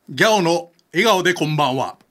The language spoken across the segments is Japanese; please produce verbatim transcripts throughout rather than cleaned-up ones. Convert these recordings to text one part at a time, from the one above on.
ギャオの笑顔でこんばんは。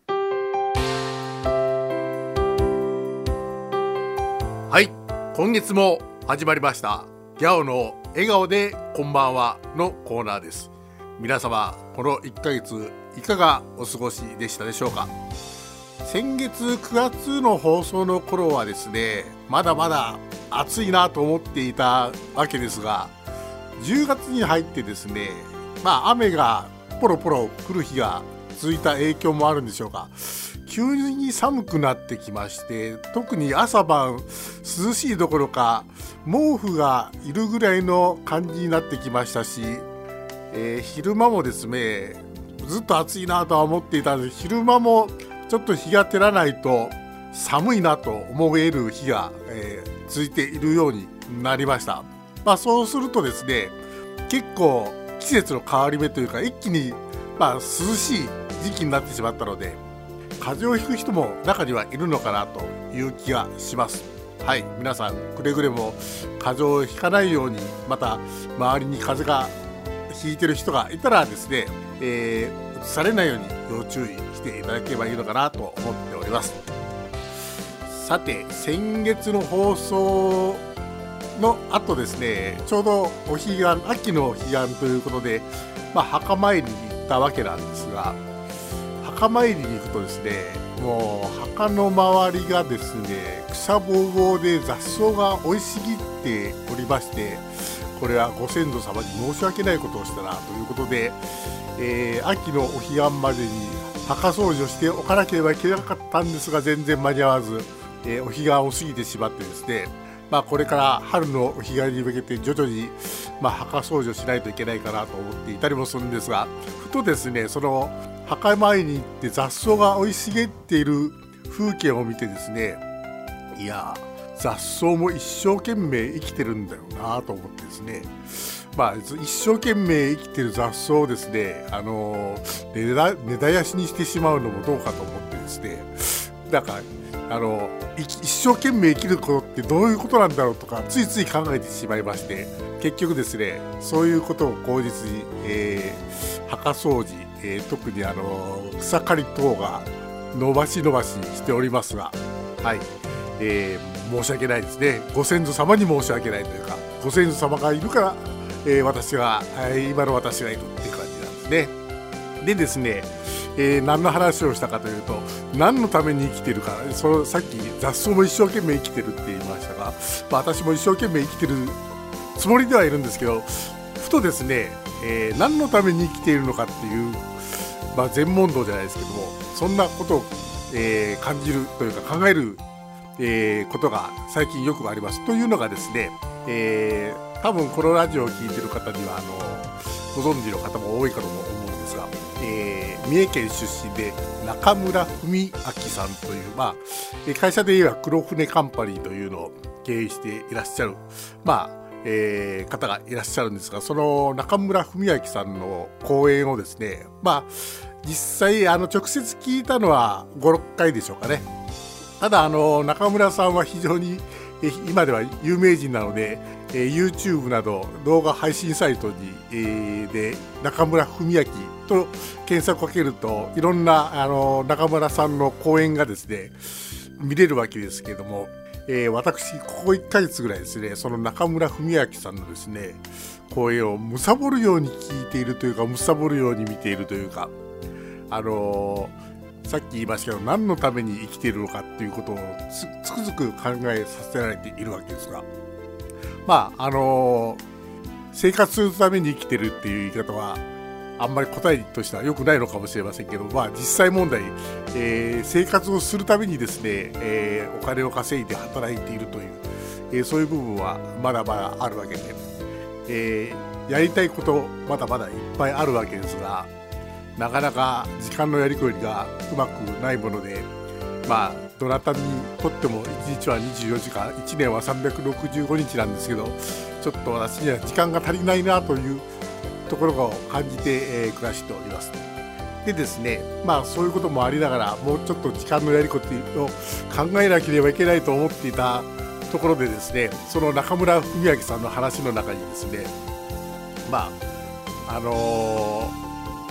はい、今月も始まりましたギャオの笑顔でこんばんはのコーナーです。皆様このいっかげついかがお過ごしでしたでしょうか。先月くがつの放送の頃はですね、まだまだ暑いなと思っていたわけですが、じゅうがつに入ってですね、まあ雨がポロポロ降る日が続いた影響もあるんでしょうか、急に寒くなってきまして、特に朝晩涼しいどころか毛布がいるぐらいの感じになってきましたし、えー、昼間もですねずっと暑いなとは思っていたので、昼間もちょっと日が照らないと寒いなと思える日が、えー、続いているようになりました。まあ、そうするとですね、結構季節の変わり目というか、一気に、まあ、涼しい時期になってしまったので、風邪をひく人も中にはいるのかなという気がします。はい、皆さんくれぐれも風邪をひかないように、また周りに風邪がひいてる人がいたらですね、えー、うつされないように要注意していただければいいのかなと思っております。さて、先月の放送の後ですね、ちょうどお彼岸、秋の彼岸ということで、まあ、墓参りに行ったわけなんですが、墓参りに行くとですね、もう墓の周りがですね、草ぼうぼうで雑草が生い茂っておりまして、これはご先祖様に申し訳ないことをしたなということで、えー、秋のお彼岸までに墓掃除をしておかなければいけなかったんですが、全然間に合わず、えー、お彼岸を過ぎてしまってですね、まあ、これから春のお彼岸に向けて徐々に、まあ、墓掃除をしないといけないかなと思っていたりもするんですが、ふとですね、その墓参りに行って雑草が生い茂っている風景を見てですね、いや雑草も一生懸命生きてるんだよなと思ってですね、まあ、一生懸命生きてる雑草をですね、あの根だ根絶やしにしてしまうのもどうかと思ってですね、なんかあの一生懸命生きることってどういうことなんだろうとか、ついつい考えてしまいまして、結局ですね、そういうことを口実に、えー、墓掃除、えー、特にあの草刈り等が伸ばし伸ばししておりますが、はい、えー、申し訳ないですね。ご先祖様に申し訳ないというか、ご先祖様がいるから、えー、私が、えー、今の私がいるっていう感じなんですね。でですね、えー、何の話をしたかというと、何のために生きてるか、そのさっき雑草も一生懸命生きてるって言いましたが、まあ、私も一生懸命生きてるつもりではいるんですけど、ふとですね、えー、何のために生きているのかっていう、まあ、全問答じゃないですけども、そんなことを、えー、感じるというか考える、えー、ことが最近よくあります。というのがですね、えー、多分このラジオを聞いてる方にはあのご存知の方も多いかと思うんですが、えー、三重県出身で中村文明さんという、まあ、会社で言えば黒船カンパニーというのを経営していらっしゃる、まあえー、方がいらっしゃるんですが、その中村文明さんの講演をですね、まあ、実際あの直接聞いたのはご、ろっかいでしょうかね。ただあの中村さんは非常に今では有名人なので、えー、YouTube など動画配信サイトに、えー、で中村文明と検索をかけると、いろんなあの中村さんの講演がですね見れるわけですけれども、えー、私ここいっかげつぐらいですね、その中村文明さんのですね講演をむさぼるように聞いているというか、むさぼるように見ているというか、あのーさっき言いましたけど、何のために生きているのかっていうことを つ, つくづく考えさせられているわけですが、まああのー、生活するために生きてるっていう言い方はあんまり答えとしては良くないのかもしれませんけど、まあ実際問題、えー、生活をするためにですね、えー、お金を稼いで働いているという、えー、そういう部分はまだまだあるわけで、えー、やりたいことまだまだいっぱいあるわけですが、なかなか時間のやりくりがうまくないもので、まあどなたにとってもいちにちはにじゅうよじかん、いちねんはさんびゃくろくじゅうごにちなんですけど、ちょっと私には時間が足りないなというところを感じて、えー、暮らしております。でですね、まあそういうこともありながら、もうちょっと時間のやりくりを考えなければいけないと思っていたところでですね、その中村文明さんの話の中にですね、まああのー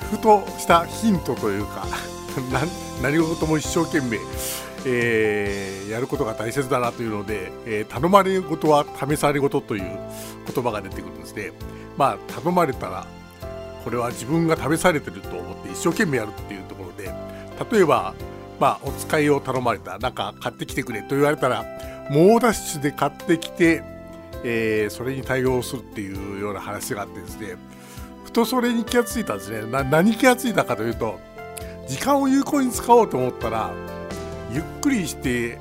ふとしたヒントというか何事も一生懸命、えー、やることが大切だなというので、えー、頼まれ事は試され事という言葉が出てくるんですね。まあ頼まれたらこれは自分が試されてると思って一生懸命やるっていうところで、例えばまあお使いを頼まれた、なんか買ってきてくれと言われたら猛ダッシュで買ってきて、えー、それに対応するっていうような話があってですね、ふとそれに気がついたんですね。な何気がついたかというと、時間を有効に使おうと思ったらゆっくりして、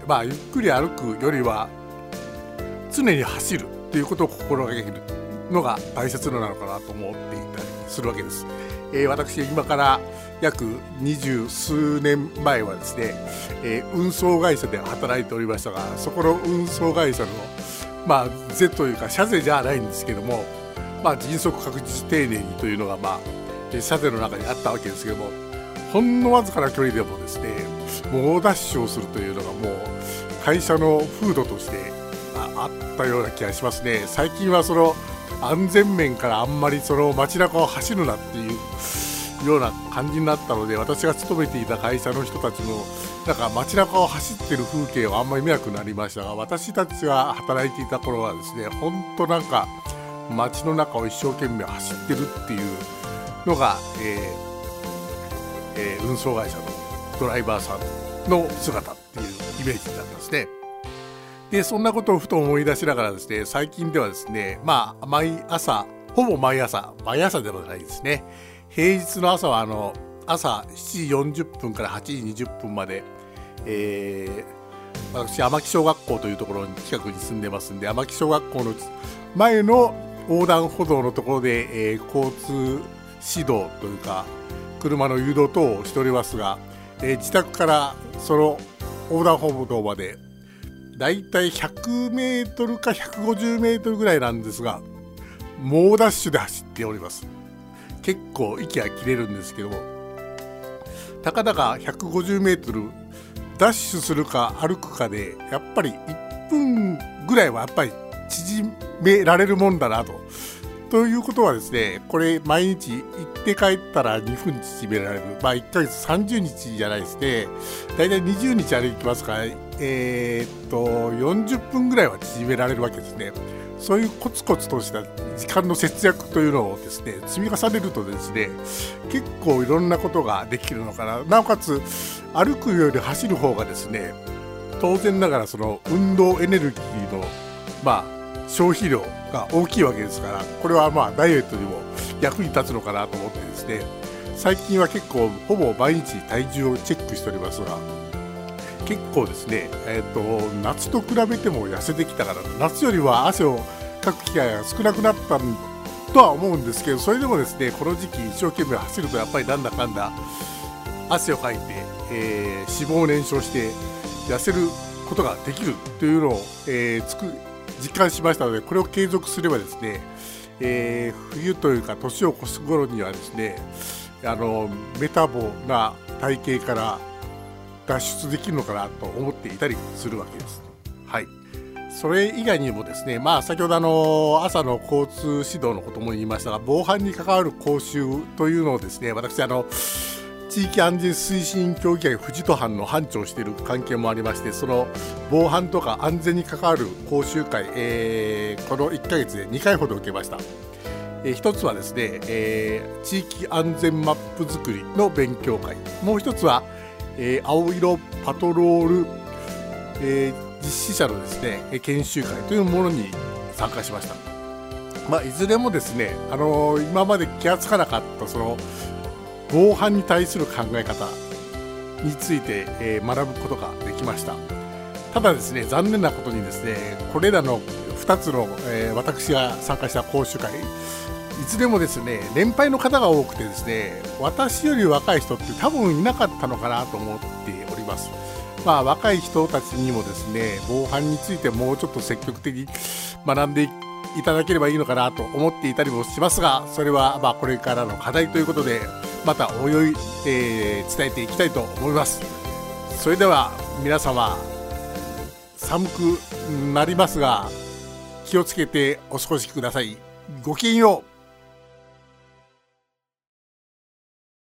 まあゆっくり歩くよりは常に走るっていうことを心がけるのが大切なのかなと思っていたりするわけです。えー、私今から約二十数年前はですね、えー、運送会社で働いておりましたが、そこの運送会社のまあ是というか社税じゃないんですけども、まあ迅速確実丁寧にというのがまあ社税の中にあったわけですけども、ほんのわずかな距離でもですね猛ダッシュをするというのがもう会社の風土としてあったような気がしますね。最近はその安全面からあんまりその街中を走るなっていうような感じになったので、私が勤めていた会社の人たちもなんか街中を走ってる風景をあんまり見なくなりましたが、私たちが働いていた頃はですね、ほんとなんか街の中を一生懸命走ってるっていうのが、えーえー、運送会社のドライバーさんの姿っていうイメージだったんですね。でそんなことをふと思い出しながらですね、最近ではですね、まあ毎朝ほぼ毎朝毎朝でもないですね、平日の朝はあの朝しちじよんじゅっぷんからはちじにじゅっぷんまで、えー、私天城小学校というところに近くに住んでますんで、天城小学校の前の横断歩道のところで、えー、交通指導というか車の誘導等をしておりますが、えー、自宅からその横断歩道までだいたいひゃくメートルかひゃくごじゅうメートルぐらいなんですが、猛ダッシュで走っております。結構息が切れるんですけども、たかだかひゃくごじゅうメートルダッシュするか歩くかでやっぱりいっぷんぐらいはやっぱり縮められるもんだなと。ということはですね、これ毎日行って帰ったらにふん縮められる、まあいっかげつさんじゅうにちじゃないですね、だいたいにじゅうにち歩きますから、えー、っとよんじゅっぷんぐらいは縮められるわけですね。そういうコツコツとした時間の節約というのをですね積み重ねるとですね、結構いろんなことができるのかな。なおかつ歩くより走る方がですね、当然ながらその運動エネルギーのまあ消費量が大きいわけですから、これはまあダイエットにも役に立つのかなと思ってですね、最近は結構ほぼ毎日体重をチェックしておりますが、結構ですね、えー、と夏と比べても痩せてきたから、夏よりは汗をかく機会が少なくなったとは思うんですけど、それでもですねこの時期一生懸命走るとやっぱりなんだかんだ汗をかいて、えー、脂肪を燃焼して痩せることができるというのを、えー、つく実感しましたので、これを継続すればですね、えー、冬というか年を越す頃にはですね、あのメタボな体型から脱出できるのかなと思っていたりするわけです。はい。それ以外にもですね、まあ先ほどあの朝の交通指導のことも言いましたが、防犯に関わる講習というのをですね、私あの地域安全推進協議会富士都班の班長をしている関係もありまして、その防犯とか安全に関わる講習会、えー、このいっかげつでにかいほど受けました。えー、一つはですね、えー、地域安全マップ作りの勉強会、もう一つは、えー、青色パトロール、えー、実施者のですね研修会というものに参加しました。まあ、いずれもですね、あのー、今まで気がつかなかったその防犯に対する考え方について、えー、学ぶことができました。ただですね、残念なことにですね、これらのふたつの、えー、私が参加した講習会、いずれもですね年配の方が多くてですね、私より若い人って多分いなかったのかなと思っております。まあ、若い人たちにもですね防犯についてもうちょっと積極的に学んでいただければいいのかなと思っていたりもしますが、それはまあこれからの課題ということで、またおいおい、えー、伝えていきたいと思います。それでは皆様、寒くなりますが気をつけてお過ごしください。ごきげんよう。